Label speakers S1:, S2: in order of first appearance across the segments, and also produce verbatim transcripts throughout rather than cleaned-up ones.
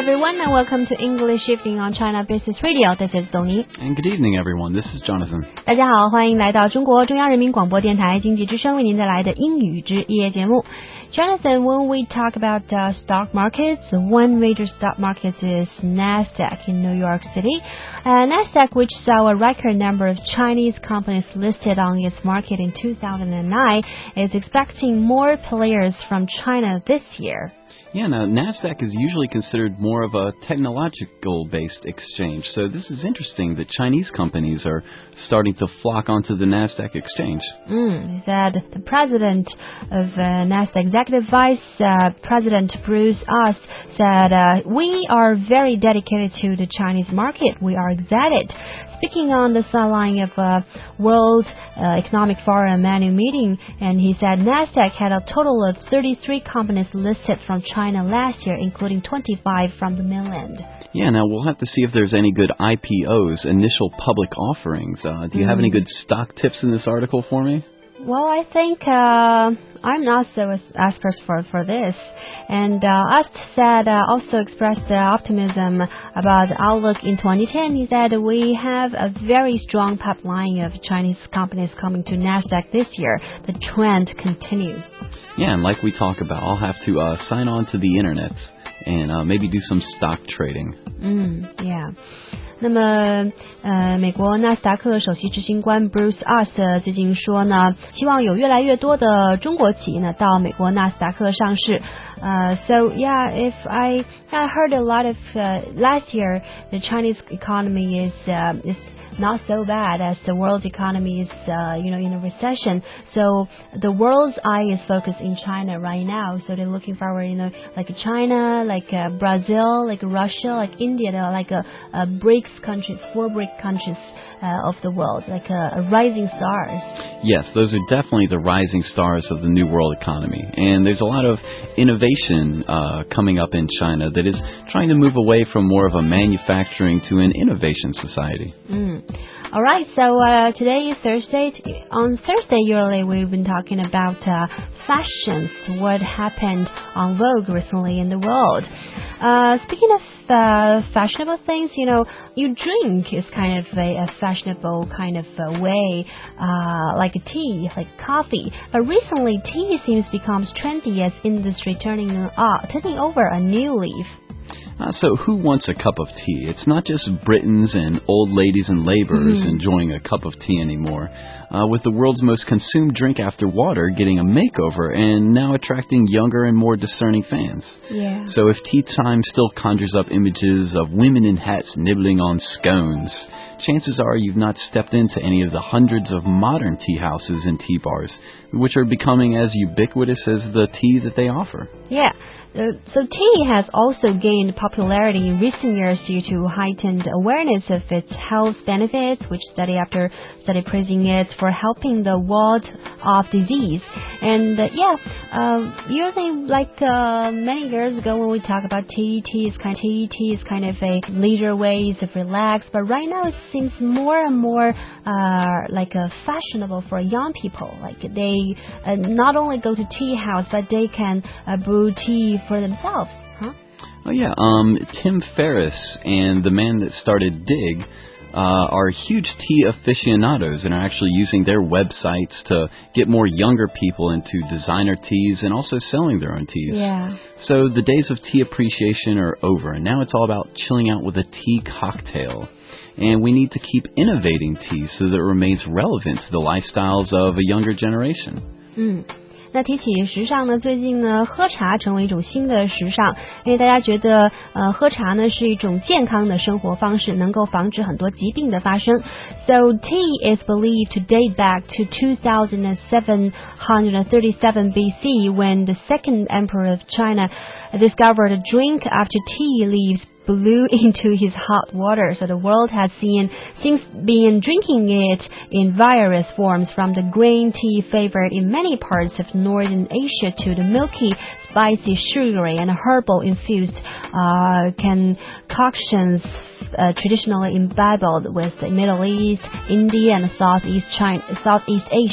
S1: everyone, and welcome to English Shifting on China Business Radio. This is Dongyi.
S2: And good evening, everyone. This is Jonathan.
S1: 大家好，欢迎来到中国中央人民广播电台经济之声为您带来的英语之夜节目。Jonathan, when we talk about uh, stock markets, one major stock market is NASDAQ in New York City. Uh, NASDAQ, which saw a record number of Chinese companies listed on its market in two thousand nine, is expecting more players from China this year.
S2: Yeah, now NASDAQ is usually considered more of a technological-based exchange, so this is interesting that Chinese companies are starting to flock onto the NASDAQ exchange.
S1: Mm, he said the president of uh, NASDAQ, Executive Vice uh, President Bruce Oss, said, uh, we are very dedicated to the Chinese market. We are excited. Speaking on the sideline of a World uh, Economic Forum annual meeting, and he said NASDAQ had a total of thirty-three companies listed from China last year, including twenty-five from the mainland.
S2: Yeah, now we'll have to see if there's any good I P Os, initial public offerings. Uh, do you mm. have any good stock tips in this article for me?
S1: Well, I think uh, I'm not so expert for, for this. And uh, Ast said, uh, also expressed uh, optimism about the outlook in twenty ten. He said, we have a very strong pipeline of Chinese companies coming to NASDAQ this year. The trend continues.
S2: Yeah, and like we talk about, I'll have to uh, sign on to the internet and uh, maybe do some stock trading.
S1: Mm, yeah. 那么，呃，美国纳斯达克首席执行官 Bruce Oss 最近说呢，希望有越来越多的中国企业呢到美国纳斯达克上市。Uh, so yeah, if I I heard a lot of uh, last year, the Chinese economy is uh, is not so bad as the world economy is, uh, you know, in a recession. So the world's eye is focused in China right now. So they're looking forward, you know, like China, like uh, Brazil, like Russia, like India, they're like a, a BRICS countries, four BRICS countries uh, of the world, like a, a rising stars.
S2: Yes, those are definitely the rising stars of the new world economy. And there's a lot of innovation uh, coming up in China that is trying to move away from more of a manufacturing to an innovation society.
S1: Mm. All right, so uh, today is Thursday. On Thursday, usually we've been talking about uh, fashions, what happened on Vogue recently in the world. Uh, speaking of uh, fashionable things, you know, you drink is kind of a, a fashionable kind of a way, uh, like a tea, like coffee. But recently, tea seems becomes trendy as industry turning, uh, turning over a new leaf.
S2: Uh, so who wants a cup of tea? It's not just Britons and old ladies and laborers mm-hmm. enjoying a cup of tea anymore. Uh, with the world's most consumed drink after water getting a makeover and now attracting younger and more discerning fans.
S1: Yeah.
S2: So if tea time still conjures up images of women in hats nibbling on scones, chances are you've not stepped into any of the hundreds of modern tea houses and tea bars, which are becoming as ubiquitous as the tea that they offer.
S1: Yeah. Uh, so tea has also gained popularity in recent years due to heightened awareness of its health benefits, which study after study praising it for helping the ward off disease. And uh, yeah, uh, usually like uh, many years ago when we talk about tea, tea is kind of tea, tea is kind of a leisure ways of relax. But right now it seems more and more uh, like a fashionable for young people. Like they uh, not only go to tea house, but they can uh, brew tea for themselves, huh?
S2: Oh yeah, um, Tim Ferriss and the man that started Dig uh, are huge tea aficionados and are actually using their websites to get more younger people into designer teas and also selling their own teas.
S1: Yeah.
S2: So the days of tea appreciation are over, and now it's all about chilling out with a tea cocktail. And we need to keep innovating tea so that it remains relevant to the lifestyles of a younger generation.
S1: Mm. 那提起时尚呢，最近呢，喝茶成为一种新的时尚，因为大家觉得，呃，喝茶呢是一种健康的生活方式，能够防止很多疾病的发生。So tea is believed to date back to two thousand seven hundred thirty-seven B C when the second emperor of China discovered a drink after tea leaves blew into his hot water. So the world has seen since been drinking it in various forms, from the green tea favored in many parts of northern Asia to the milky, spicy, sugary, and herbal infused uh, concoctions uh, traditionally imbibed with the Middle East, India, and Southeast China, Southeast Asia.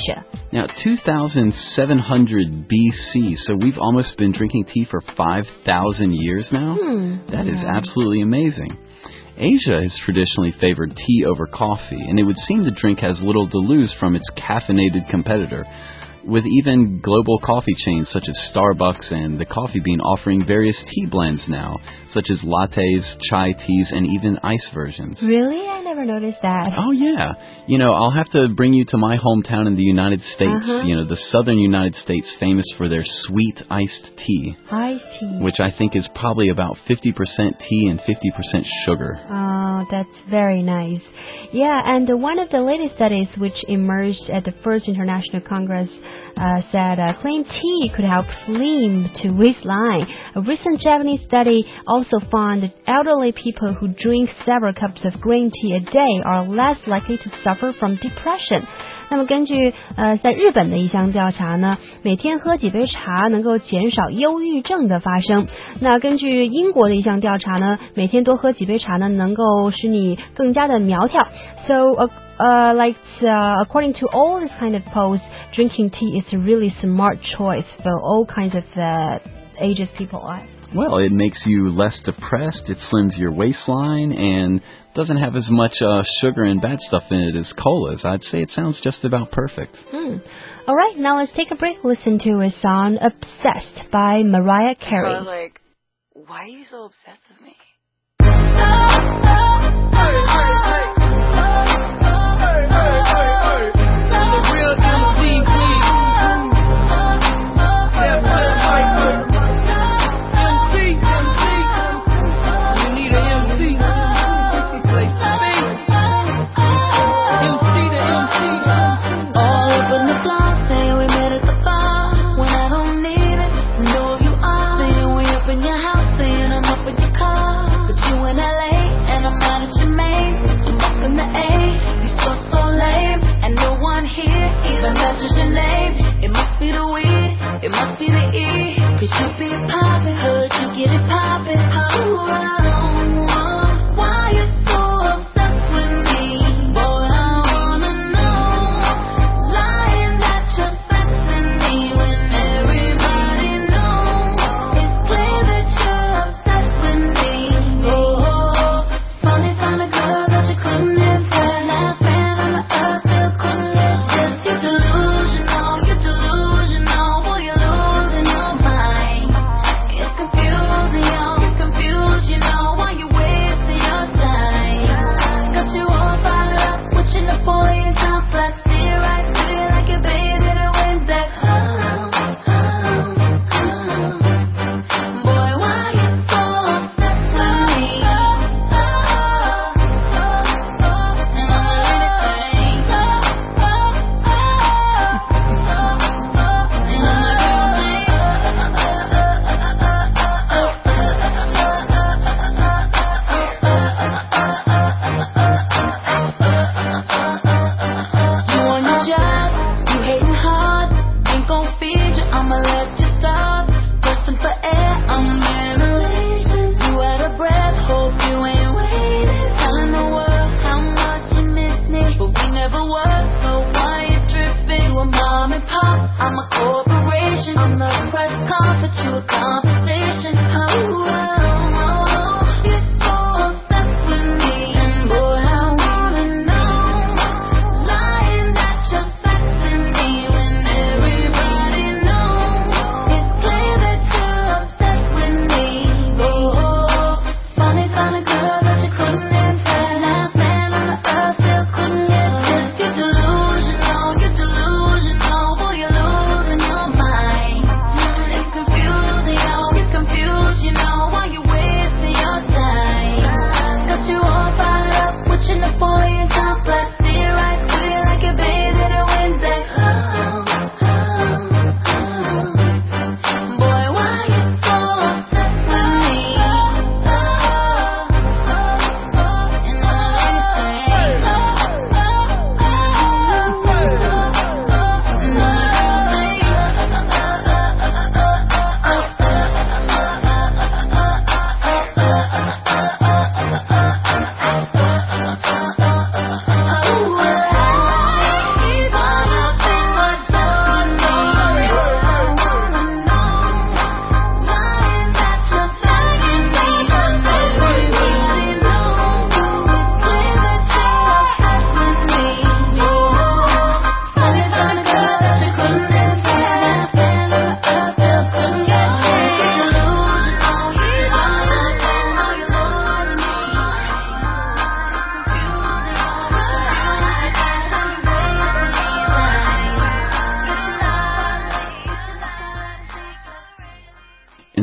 S2: Now, two thousand seven hundred B C, so we've almost been drinking tea for five thousand years now?
S1: Hmm.
S2: That is
S1: Yeah.
S2: absolutely amazing. Asia has traditionally favored tea over coffee, and it would seem the drink has little to lose from its caffeinated competitor, with even global coffee chains such as Starbucks and the Coffee Bean offering various tea blends now, such as lattes, chai teas, and even ice versions.
S1: Really? I never noticed that.
S2: Oh, yeah. You know, I'll have to bring you to my hometown in the United States,
S1: Uh-huh.
S2: you know, the southern United States, famous for their sweet iced tea,
S1: Iced tea.
S2: which I think is probably about fifty percent tea and fifty percent sugar.
S1: Oh, that's very nice. Yeah, and uh, one of the latest studies which emerged at the first International Congress uh, said uh, claimed tea could help slim to waistline. A recent Japanese study also found that elderly people who drink several cups of green tea a day are less likely to suffer from depression. 那么根据呃在日本的一项调查呢，每天喝几杯茶能够减少忧郁症的发生。那根据英国的一项调查呢，每天多喝几杯茶呢，能够使你更加的苗条。So, uh, uh, like uh, according to all this kind of polls, drinking tea is a really smart choice for all kinds of uh, ages people are.
S2: Well, it makes you less depressed, it slims your waistline, and doesn't have as much uh, sugar and bad stuff in it as colas. I'd say it sounds just about perfect.
S1: Hmm. All right, now let's take a break. Listen to a song, Obsessed by Mariah Carey.
S3: I was like, why are you so obsessed with me?
S4: Saying I'm up in your car.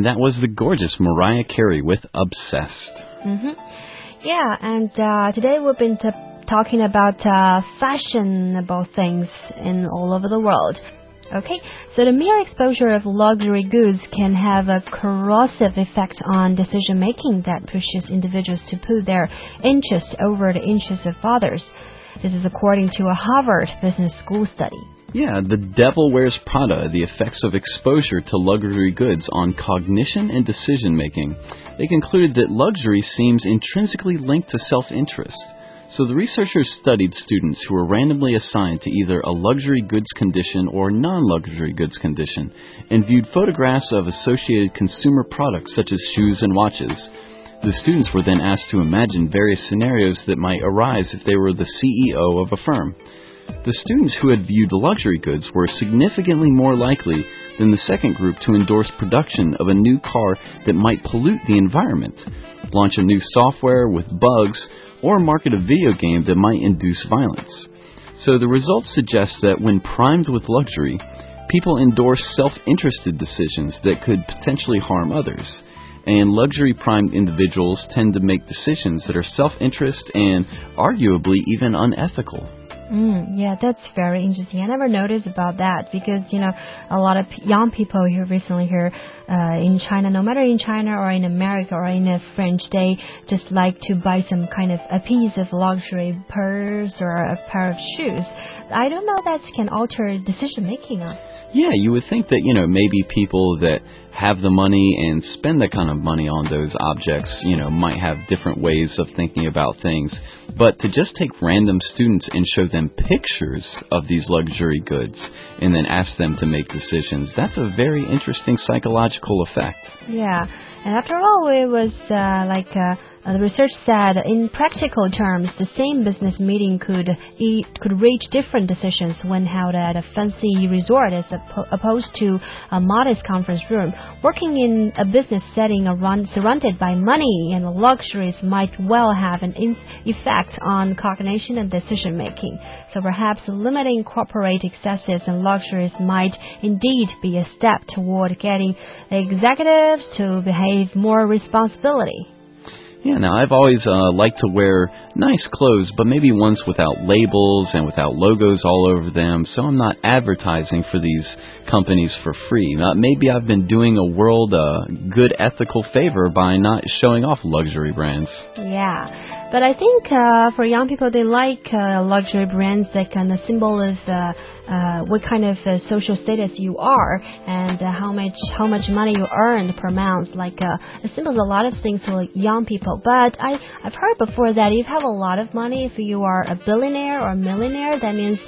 S2: and that was the gorgeous Mariah Carey with Obsessed.
S1: Mm-hmm. Yeah, and uh, today we've been t- talking about uh, fashionable things in all over the world. Okay, so the mere exposure of luxury goods can have a corrosive effect on decision-making that pushes individuals to put their interests over the interests of others. This is according to a Harvard Business School study.
S2: Yeah, The Devil Wears Prada, the effects of exposure to luxury goods on cognition and decision-making. They concluded that luxury seems intrinsically linked to self-interest. So the researchers studied students who were randomly assigned to either a luxury goods condition or non-luxury goods condition and viewed photographs of associated consumer products such as shoes and watches. The students were then asked to imagine various scenarios that might arise if they were the C E O of a firm. The students who had viewed luxury goods were significantly more likely than the second group to endorse production of a new car that might pollute the environment, launch a new software with bugs, or market a video game that might induce violence. So the results suggest that when primed with luxury, people endorse self-interested decisions that could potentially harm others. And luxury-primed individuals tend to make decisions that are self-interest and arguably even unethical.
S1: Mm, yeah, that's very interesting. I never noticed about that because, you know, a lot of young people here recently here uh, in China, no matter in China or in America or in a French, they just like to buy some kind of a piece of luxury purse or a pair of shoes. I don't know that can alter decision making. Huh?
S2: Yeah, you would think that, you know, maybe people that have the money and spend that kind of money on those objects, you know, might have different ways of thinking about things. But to just take random students and show them pictures of these luxury goods and then ask them to make decisions, that's a very interesting psychological effect.
S1: Yeah, and after all, it was uh, like... Uh, Uh, the research said, in practical terms, the same business meeting could e- could reach different decisions when held at a fancy resort as op- opposed to a modest conference room. Working in a business setting around, surrounded by money and luxuries might well have an in- effect on cognition and decision making. So perhaps limiting corporate excesses and luxuries might indeed be a step toward getting executives to behave more responsibly.
S2: Yeah, now I've always uh, liked to wear nice clothes, but maybe ones without labels and without logos all over them, so I'm not advertising for these companies for free. Now, maybe I've been doing a world a uh, good ethical favor by not showing off luxury brands.
S1: Yeah. But I think uh, for young people, they like uh, luxury brands that kind of symbol of uh, uh, what kind of uh, social status you are and uh, how much how much money you earn per month. Like uh, it symbols a lot of things to young people. But I I've heard before that if you have a lot of money, if you are a billionaire or a millionaire, that means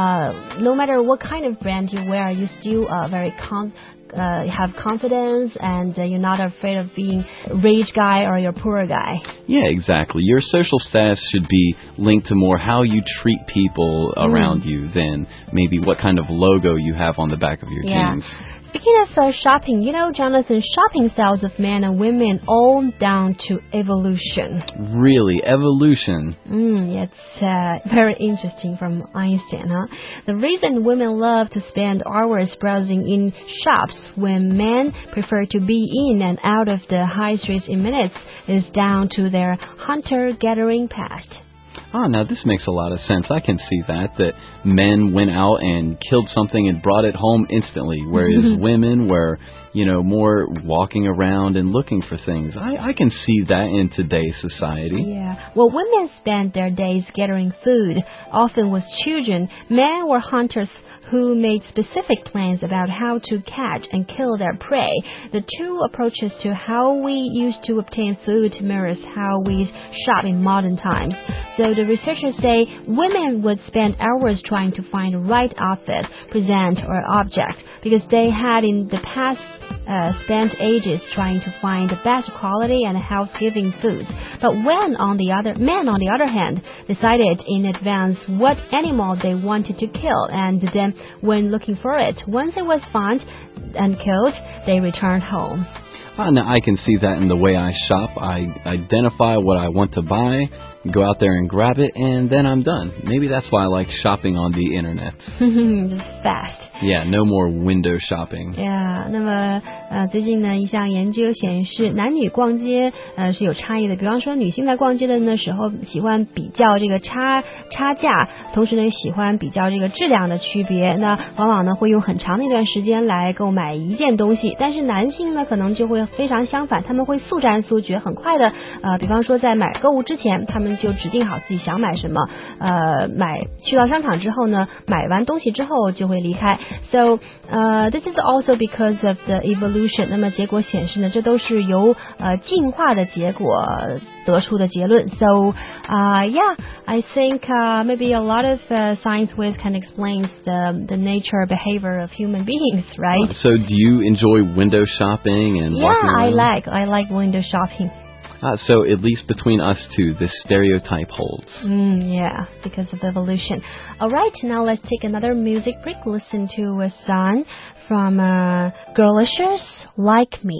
S1: uh, no matter what kind of brand you wear, you still are very con. Uh, have confidence and uh, you're not afraid of being a rich guy or you're a poor guy.
S2: Yeah, exactly. Your social status should be linked to more how you treat people around mm. you than maybe what kind of logo you have on the back of your
S1: yeah.
S2: jeans.
S1: Speaking of uh, shopping, you know, Jonathan, shopping styles of men and women all down to evolution.
S2: Really? Evolution?
S1: Mm, it's uh, very interesting from Einstein, huh? The reason women love to spend hours browsing in shops when men prefer to be in and out of the high streets in minutes is down to their hunter-gathering past.
S2: Ah, now this makes a lot of sense. I can see that, that men went out and killed something and brought it home instantly, whereas women were, you know, more walking around and looking for things. I, I can see that in today's society.
S1: Yeah. Well, women spent their days gathering food, often with children. Men were hunters who made specific plans about how to catch and kill their prey. The two approaches to how we used to obtain food mirrors how we shop in modern times. So the researchers say women would spend hours trying to find the right outfit, present, or object because they had in the past uh, spent ages trying to find the best quality and health-giving foods. But when on the other men, on the other hand, decided in advance what animal they wanted to kill, and then when looking for it, once it was found and killed, they returned home.
S2: Uh, now, I can see that in the way I shop. I identify what I want to buy, go out there and grab it, and then I'm done. Maybe that's why I like shopping on the internet.
S1: Just fast.
S2: Yeah, no more window shopping.
S1: Yeah, 那么呃，最近呢，一项研究显示，男女逛街呃是有差异的。比方说，女性在逛街的那时候喜欢比较这个差差价，同时呢也喜欢比较这个质量的区别。那往往呢会用很长的一段时间来购买一件东西，但是男性呢可能就会非常相反，他们会速战速决，很快的呃，比方说在买购物之前，他们就指定好自己想买什么，呃，买去到商场之后呢，买完东西之后就会离开。So, uh, this is also because of the evolution. 那么结果显示呢，这都是由呃进化的结果得出的结论。So, uh, yeah, I think uh, maybe a lot of uh, science ways can explain the the nature behavior of human beings, right?
S2: So, do you enjoy window shopping and
S1: Yeah,
S2: walking around?
S1: I like I like window shopping.
S2: Uh, so, at least between us two, this stereotype holds.
S1: Mm, yeah, because of evolution. All right, now let's take another music break. Listen to a song from uh, Girlicious, Like Me.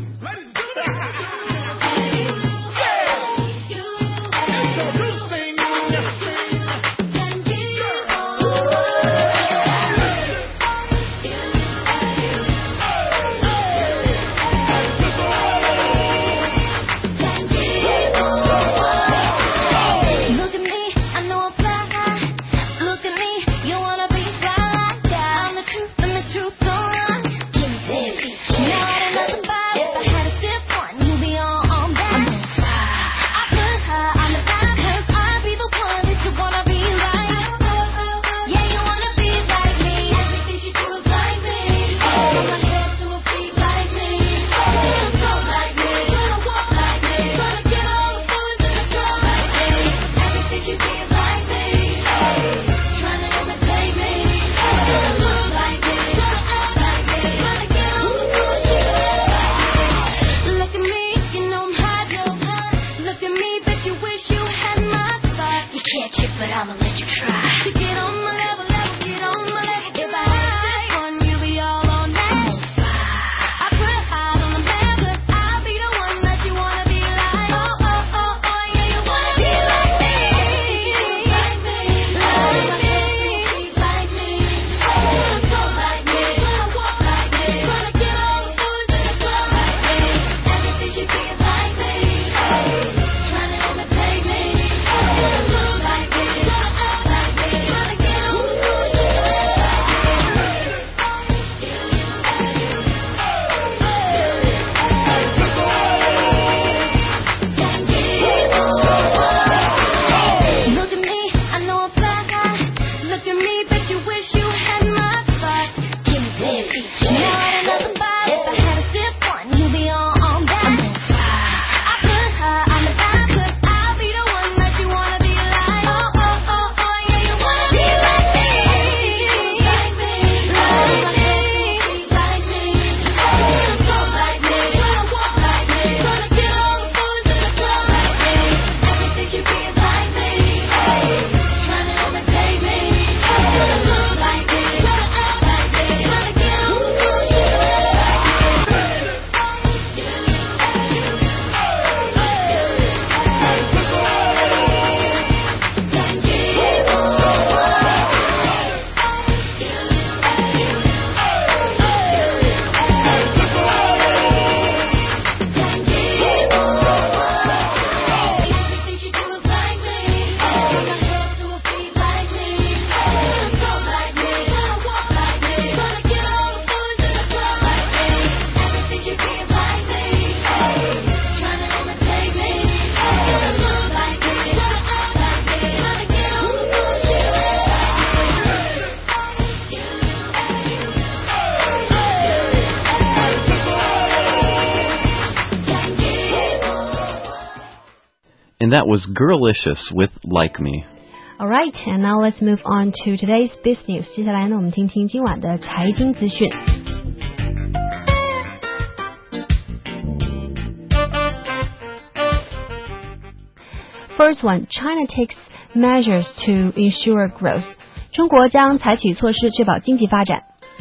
S2: And that was Girlicious with Like Me.
S1: All right, and now let's move on to today's business news. 接下来呢，我们听听今晚的财经资讯。First one, China takes measures to ensure growth. 中国将采取措施确保经济发展。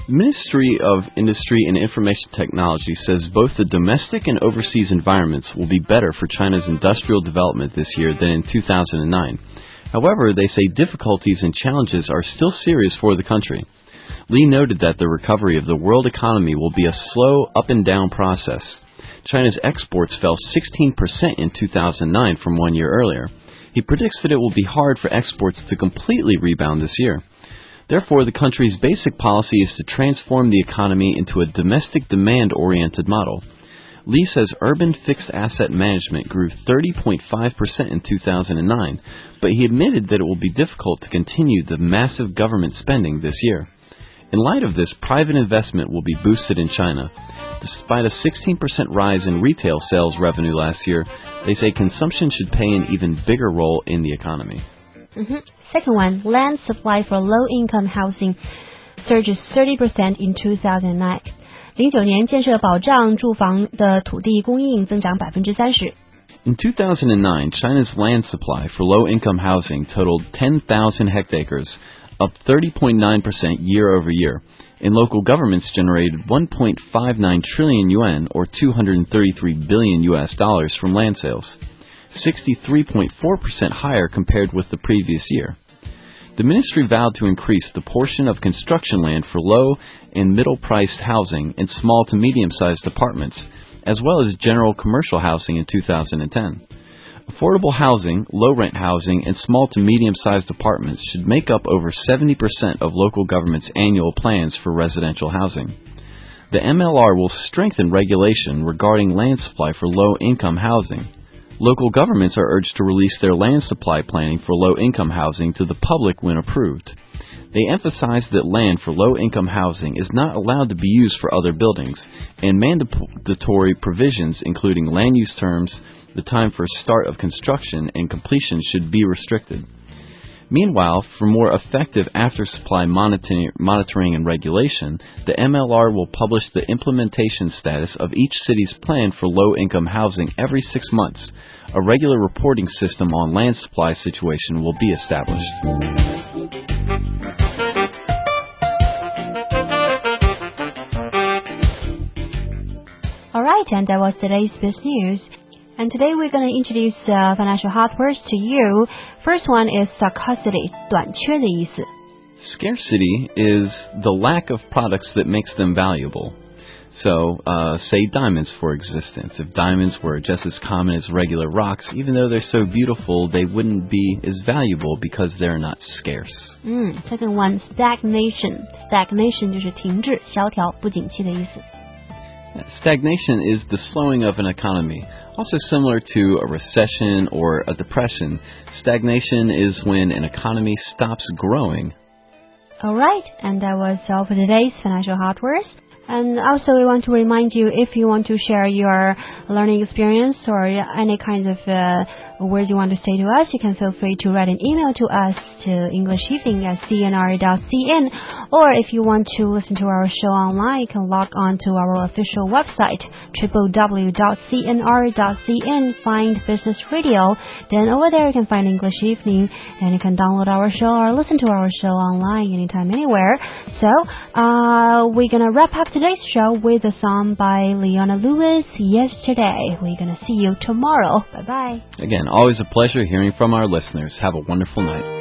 S2: The Ministry of Industry and Information Technology says both the domestic and overseas environments will be better for China's industrial development this year than in two thousand nine. However, they say difficulties and challenges are still serious for the country. Li noted that the recovery of the world economy will be a slow up and down process. China's exports fell sixteen percent in two thousand nine from one year earlier. He predicts that it will be hard for exports to completely rebound this year. Therefore, the country's basic policy is to transform the economy into a domestic demand-oriented model. Li says urban fixed asset management grew thirty point five percent in two thousand nine, but he admitted that it will be difficult to continue the massive government spending this year. In light of this, private investment will be boosted in China. Despite a sixteen percent rise in retail sales revenue last year, they say consumption should play an even bigger role in the economy.
S1: Mm-hmm. Second one, land supply for low-income housing surges thirty percent in two thousand nine. 零九年建设保障住房的土地供应增长百分之三十。
S2: In two thousand nine, China's land supply for low-income housing totaled ten thousand hectares, up thirty point nine percent year over year, and local governments generated one point five nine trillion yuan, or two hundred thirty-three billion U S dollars from land sales, sixty-three point four percent higher compared with the previous year. The ministry vowed to increase the portion of construction land for low and middle-priced housing and small to medium-sized apartments, as well as general commercial housing in two thousand ten. Affordable housing, low-rent housing, and small to medium-sized apartments should make up over seventy percent of local governments' annual plans for residential housing. The M L R will strengthen regulation regarding land supply for low-income housing. Local governments are urged to release their land supply planning for low-income housing to the public when approved. They emphasize that land for low-income housing is not allowed to be used for other buildings, and mandatory provisions including land use terms, the time for start of construction, and completion should be restricted. Meanwhile, for more effective after-supply monitoring and regulation, the M L R will publish the implementation status of each city's plan for low-income housing every six months. A regular reporting system on land supply situation will be established.
S1: All right, and that was today's Biz News. And today we're going to introduce uh, financial hot words to you. First one is scarcity, 短缺的意思.
S2: Scarcity is the lack of products that makes them valuable. So, uh, say diamonds, for existence. If diamonds were just as common as regular rocks, even though they're so beautiful, they wouldn't be as valuable because they're not scarce.
S1: Mm, second one, stagnation. Stagnation 就是停滞、萧条、不景气的意思.
S2: Stagnation is the slowing of an economy. Also similar to a recession or a depression, stagnation is when an economy stops growing.
S1: All right, and that was all for today's Financial Hot Words. And also we want to remind you, if you want to share your learning experience or any kind of uh, words you want to say to us, you can feel free to write an email to us to english evening at c n r dot c n. Or if you want to listen to our show online, you can log on to our official website, w w w dot c n r dot c n, find Business Radio. Then over there you can find English Evening, and you can download our show or listen to our show online anytime, anywhere. So uh, we're going to wrap up today's show with a song by Leona Lewis, Yesterday. We're going to see you tomorrow. Bye-bye.
S2: Again, always a pleasure hearing from our listeners. Have a wonderful night.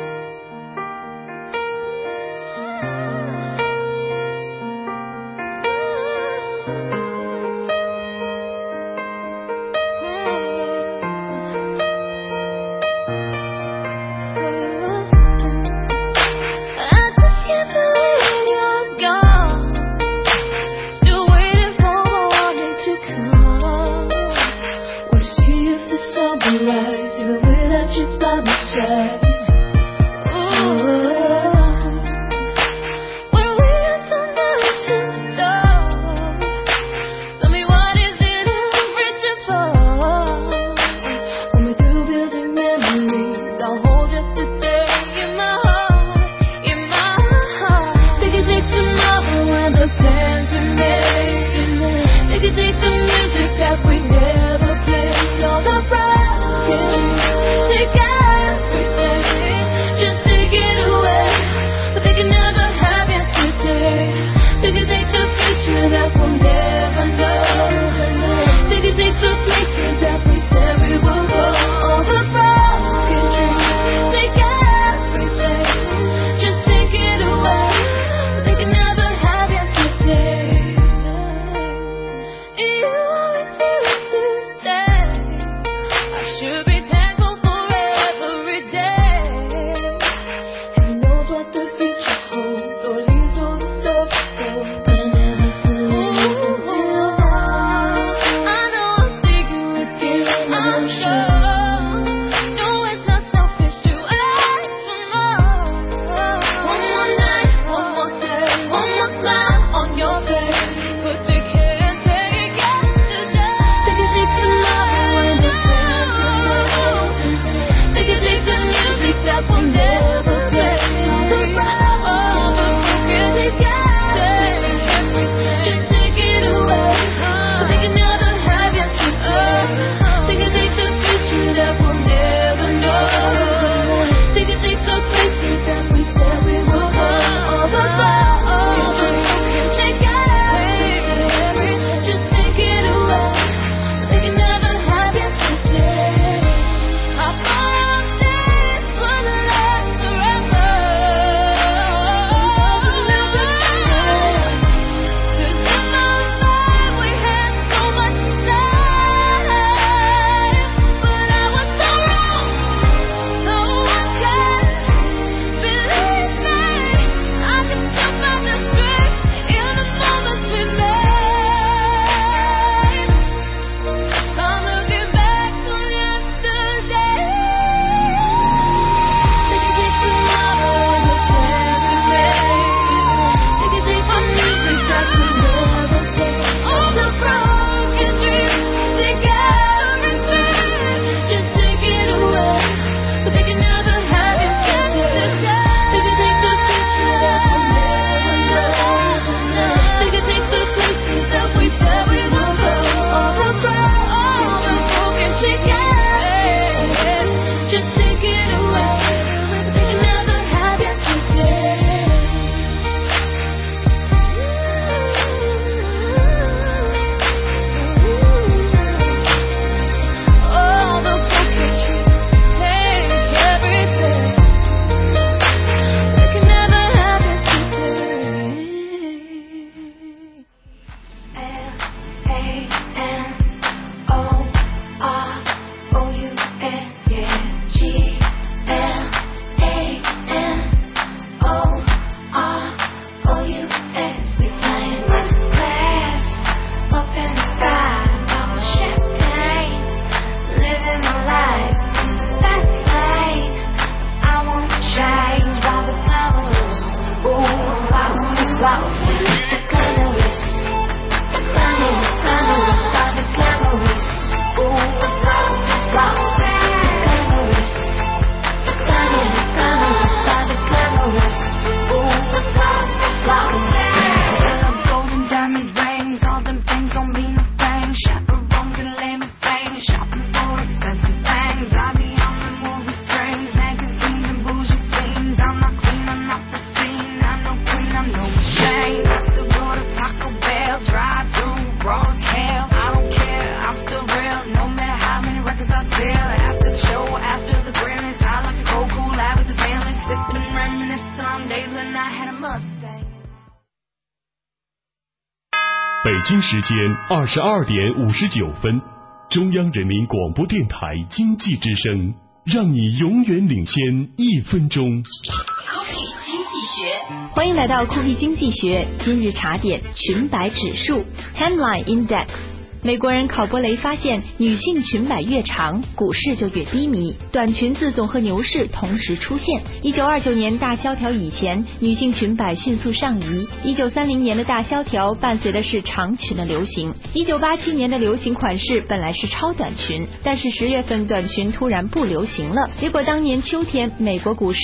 S4: Take everything. when I had a Mustang.
S5: 北京时间二十二点五十九分，中央人民广播电台经济之声，让你永远领先一分钟。
S4: 酷皮经济学，
S6: 欢迎来到酷皮经济学今日茶点裙摆指数 Hemline Index。美国人考伯雷发现，女性裙摆越长，股市就越低迷，短裙子总和牛市同时出现。一九二九年大萧条以前，女性裙摆迅速上移。一九三零年的大萧条伴随的是长裙的流行。一九八七年的流行款式本来是超短裙，但是十月份短裙突然不流行了，结果当年秋天美国股市